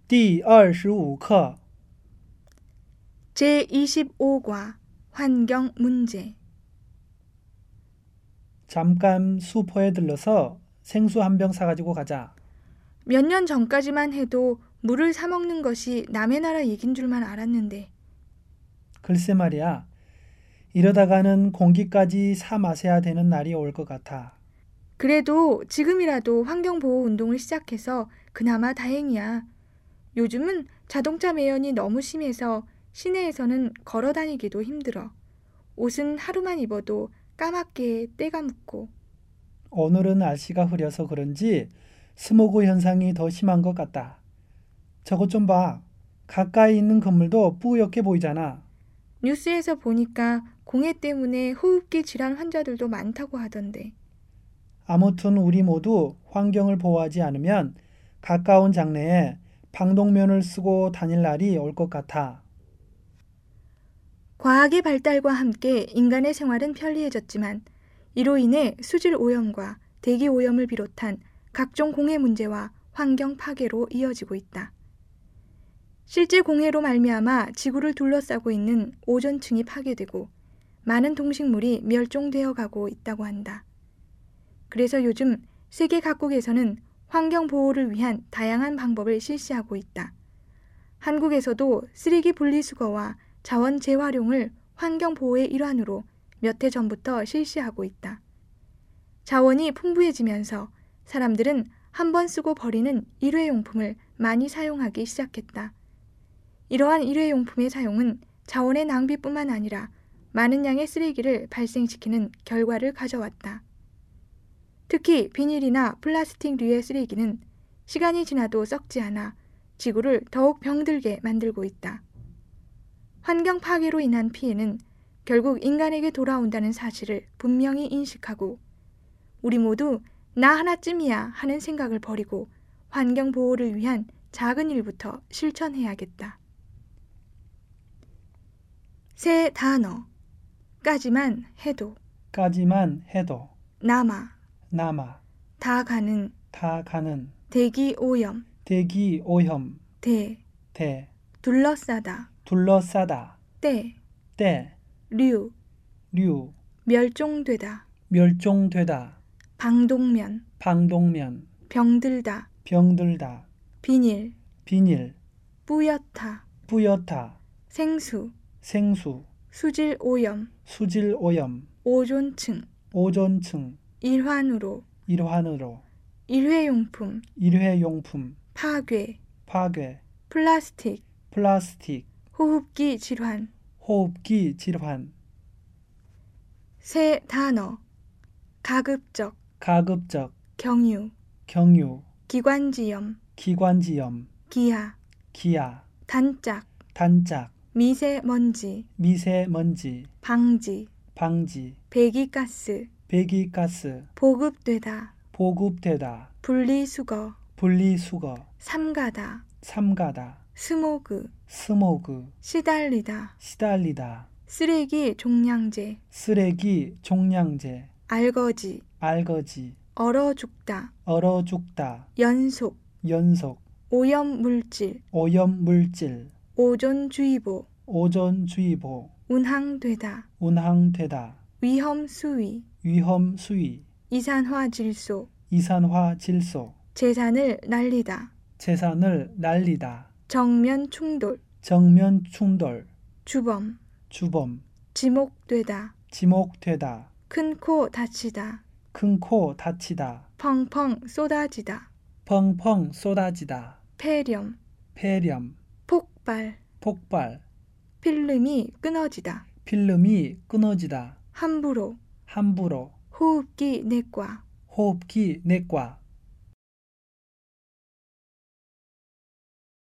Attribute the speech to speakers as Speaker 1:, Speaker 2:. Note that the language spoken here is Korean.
Speaker 1: 第25课
Speaker 2: 제25과 환경 문제.
Speaker 1: 잠깐 수포에 들러서 생수 한 병 사가지고 가자.
Speaker 2: 몇 년 전까지만 해도 물을 사 먹는 것이 남의 나라 얘긴 줄만 알았는데
Speaker 1: 글쎄 말이야. 이러다가는 공기까지 사 마셔야 되는 날이 올 것 같아.
Speaker 2: 그래도 지금이라도 환경보호 운동을 시작해서 그나마 다행이야. 요즘은 자동차 매연이 너무 심해서 시내에서는 걸어 다니기도 힘들어. 옷은 하루만 입어도 까맣게 때가 묻고.
Speaker 1: 오늘은 날씨가 흐려서 그런지 스모그 현상이 더 심한 것 같다. 저것 좀 봐. 가까이 있는 건물도 뿌옇게 보이잖아.
Speaker 2: 뉴스에서 보니까 공해 때문에 호흡기 질환 환자들도 많다고 하던데.
Speaker 1: 아무튼 우리 모두 환경을 보호하지 않으면 가까운 장래에 방독면을 쓰고 다닐 날이 올 것 같아.
Speaker 2: 과학의 발달과 함께 인간의 생활은 편리해졌지만 이로 인해 수질 오염과 대기 오염을 비롯한 각종 공해 문제와 환경 파괴로 이어지고 있다. 실제 공해로 말미암아 지구를 둘러싸고 있는 오존층이 파괴되고 많은 동식물이 멸종되어 가고 있다고 한다. 그래서 요즘 세계 각국에서는 환경 보호를 위한 다양한 방법을 실시하고 있다. 한국에서도 쓰레기 분리수거와 자원 재활용을 환경 보호의 일환으로 몇 해 전부터 실시하고 있다. 자원이 풍부해지면서 사람들은 한 번 쓰고 버리는 일회용품을 많이 사용하기 시작했다. 이러한 일회용품의 사용은 자원의 낭비뿐만 아니라 많은 양의 쓰레기를 발생시키는 결과를 가져왔다. 특히 비닐이나 플라스틱류의 쓰레기는 시간이 지나도 썩지 않아 지구를 더욱 병들게 만들고 있다. 환경 파괴로 인한 피해는 결국 인간에게 돌아온다는 사실을 분명히 인식하고 우리 모두 나 하나쯤이야 하는 생각을 버리고 환경 보호를 위한 작은 일부터 실천해야겠다. 새 단어 까지만 해도
Speaker 1: 까지만 해도
Speaker 2: 남아
Speaker 1: 남아
Speaker 2: 다 가는
Speaker 1: 다 가는
Speaker 2: 대기 오염
Speaker 1: 대기 오염
Speaker 2: 대
Speaker 1: 대
Speaker 2: 둘러싸다
Speaker 1: 둘러싸다
Speaker 2: 때
Speaker 1: 때
Speaker 2: 류
Speaker 1: 류
Speaker 2: 멸종되다
Speaker 1: 멸종되다
Speaker 2: 방독면
Speaker 1: 방독면
Speaker 2: 병들다
Speaker 1: 병들다
Speaker 2: 비닐
Speaker 1: 비닐
Speaker 2: 뿌옇다
Speaker 1: 뿌옇다
Speaker 2: 생수
Speaker 1: 생수
Speaker 2: 수질 오염
Speaker 1: 수질 오염
Speaker 2: 오존층
Speaker 1: 오존층
Speaker 2: 일환으로
Speaker 1: 일환으로
Speaker 2: 일회용품
Speaker 1: 일회용품
Speaker 2: 파괴
Speaker 1: 파괴
Speaker 2: 플라스틱
Speaker 1: 플라스틱
Speaker 2: 호흡기 질환
Speaker 1: 호흡기 질환
Speaker 2: 새 단어 가급적
Speaker 1: 가급적
Speaker 2: 경유
Speaker 1: 경유
Speaker 2: 기관지염
Speaker 1: 기관지염
Speaker 2: 기하
Speaker 1: 기아
Speaker 2: 단짝
Speaker 1: 단짝
Speaker 2: 미세먼지
Speaker 1: 미세먼지
Speaker 2: 방지
Speaker 1: 방지
Speaker 2: 배기가스
Speaker 1: 배기가스
Speaker 2: 보급되다
Speaker 1: 보급되다
Speaker 2: 분리수거
Speaker 1: 분리수거
Speaker 2: 삼가다
Speaker 1: 삼가다
Speaker 2: 스모그
Speaker 1: 스모그
Speaker 2: 시달리다
Speaker 1: 시달리다
Speaker 2: 쓰레기 종량제
Speaker 1: 쓰레기 종량제
Speaker 2: 알거지
Speaker 1: 알거지
Speaker 2: 얼어 죽다
Speaker 1: 얼어 죽다
Speaker 2: 연속
Speaker 1: 연속
Speaker 2: 오염물질
Speaker 1: 오염물질
Speaker 2: 오존주의보
Speaker 1: 오존주의보
Speaker 2: 운항되다
Speaker 1: 운항되다
Speaker 2: 위험수위
Speaker 1: 위험수위
Speaker 2: 이산화질소
Speaker 1: 이산화질소
Speaker 2: 재산을 날리다
Speaker 1: 재산을 날리다
Speaker 2: 정면충돌
Speaker 1: 정면충돌
Speaker 2: 주범
Speaker 1: 주범
Speaker 2: 지목되다
Speaker 1: 지목되다
Speaker 2: 큰 코 다치다
Speaker 1: 큰 코 다치다
Speaker 2: 펑펑 쏟아지다
Speaker 1: 펑펑 쏟아지다
Speaker 2: 폐렴
Speaker 1: 폐렴
Speaker 2: 폭발
Speaker 1: 폭발
Speaker 2: 필름이 끊어지다
Speaker 1: 필름이 끊어지다
Speaker 2: 함부로
Speaker 1: 함부로
Speaker 2: 호흡기 내과
Speaker 1: 호흡기 내과